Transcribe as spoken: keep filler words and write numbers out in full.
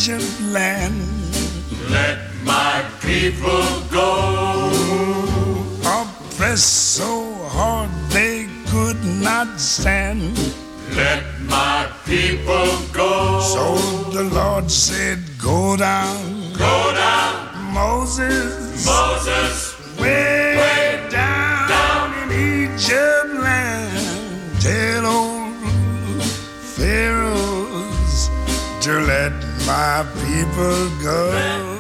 Egypt land. Let my people go. Oppressed so hard they could not stand. Let my people go. So the Lord said, go down. Go down. Moses. Moses. Way, way down, down in Egypt land. Tell old Pharaohs to let my people go.